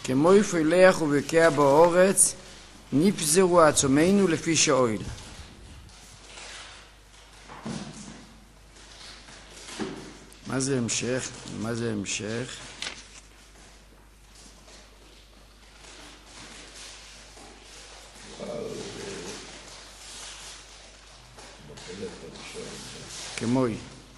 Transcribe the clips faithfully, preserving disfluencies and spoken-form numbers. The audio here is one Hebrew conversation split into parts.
כמו יפלח ובקע באורץ, נפזרו עצומנו לפי שאויל. מה זה המשך? מה זה המשך? כמוי.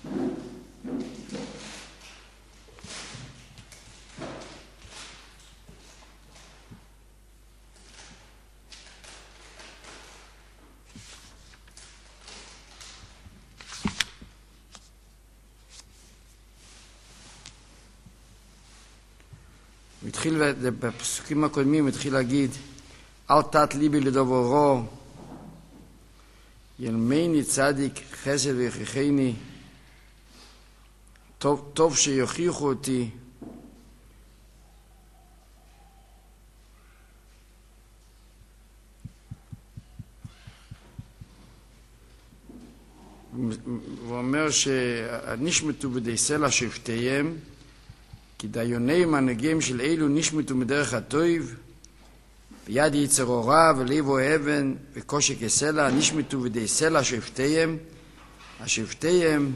הוא התחיל, בפסוקים הקודמים, התחיל להגיד, אל תת ליבי לדוברו, ילמני צדיק חסד ויוכיחני, טוב, טוב שיוכיחו אותי. הוא אומר שנשמתו בדי סלע שבטיהם, כי דיוני מנהיגים של אלו נשמתו מדרך הטוב, ביד יצר אורה ולבו אבן וקושק הסלע, נשמתו בדי סלע שבטיהם. השבטיהם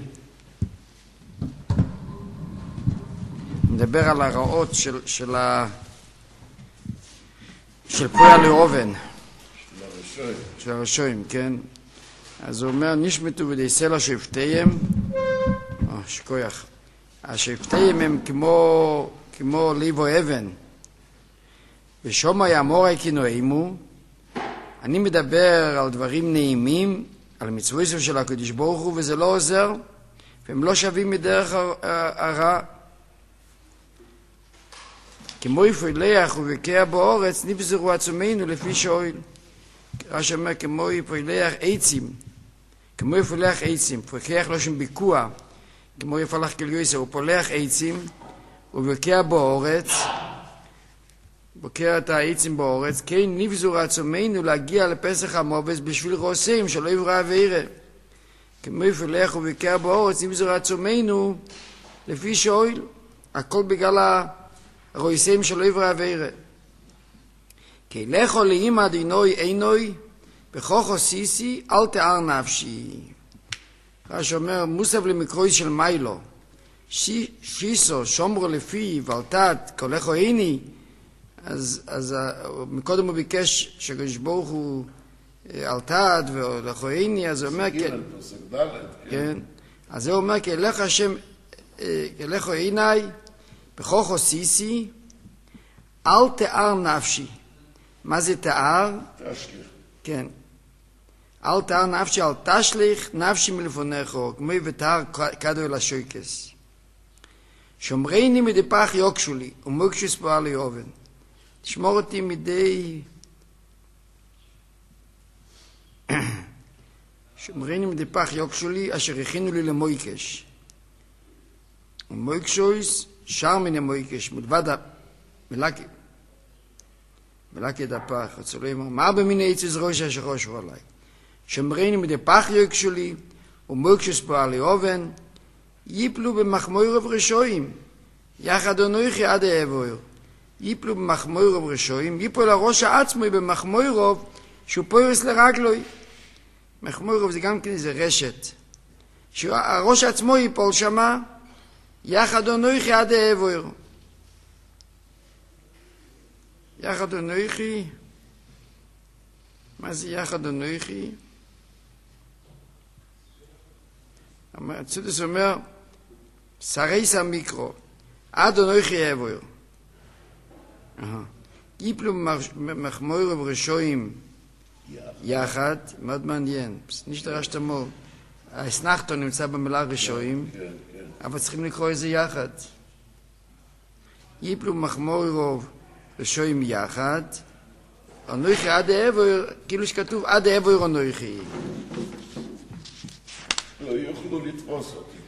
מדבר על הרעות של, של, ה... של פויה לאובן. של הרשויים. של הרשויים, כן. אז הוא אומר, נשמתו בדי סלע שבטיהם, או, שכוייך. השבטים הם כמו, כמו ליבו אבן. ושומע יאמורי כנועמו, אני מדבר על דברים נעימים, על מצוות של הקדוש ברוך הוא, וזה לא עוזר, והם לא שווים מדרך הרע. כמו יפלח ובקע באורץ, נפזרו עצומנו לפי שאויל. רש"י אומר, כמו יפלח עצים, כמו יפלח עצים, פרקח לא שם ביקוע, כמו יפלח כליוסה, הוא פולח עצים, הוא בוקע באורץ, בוקע את העצים באורץ, כן נפזור עצומנו להגיע לפסח המובס בשביל רוסים, שלא יברא וירא. כמו יפלח ובוקע באורץ, נפזור עצומנו לפי שאויל, הכל בגלל הרוסים שלא יברא וירא. כי לכו לאמא דינוי עינוי, בכוחו סיסי, אל תאר נפשי. רש"י אומר, מוסף למקרוי של מיילו, שיסו, שומרו לפי, ולתת, כולכו איני, אז, אז מקודם הוא ביקש שהקדוש ברוך הוא אלתת ולכו איני, אז הוא אומר, כן, כן, אז הוא אומר, כלך השם, כלכו איני, בכוחו סיסי, אל תאר נפשי. מה זה תאר? תשליך. כן. אל תאר נפשי, אל תשליך נפשי מלפונך, כמו ותאר כדו אל השויקס. שומרני מדי פח יוקשו לי, ומוקשוס פועל לי אובן. תשמור אותי מדי... שומרני מדי פח יוקשו לי, אשר הכינו לי למויקש. ומוקשוס, שר מן המויקש, מלבד מלאקי. מלאקי את הפח, רצו לו אמר, מה במיני עצז ראש אשר ראשו עליי? שמרני מדי פח יוקשו לי, ומוקשוס פועל לי אובן, ייפלו במחמוירוב רשועים, יחד אנוכי עד העבר. ייפלו במחמוירוב רשועים, ייפול הראש העצמוי במחמוירוב, שהוא פוירס לרגלוי. מחמוירוב זה גם כן איזה רשת. שהראש עצמו ייפול שמה, יחד אנוכי עד העבר. יחד אנוכי, מה זה יחד אנוכי? הצודס אומר, סרייס המיקרו, עד אנוכי עבר. ייפלו מחמוירוב רשועים יחד, מאוד מעניין, נשתרש תמור. האסנחתו נמצא במילה רשועים, אבל צריכים לקרוא איזה יחד. ייפלו מחמוירוב רשועים יחד, אנוכי עד העבר, כאילו שכתוב עד העבר אנוכי. לא יוכלו לתפוס אותי.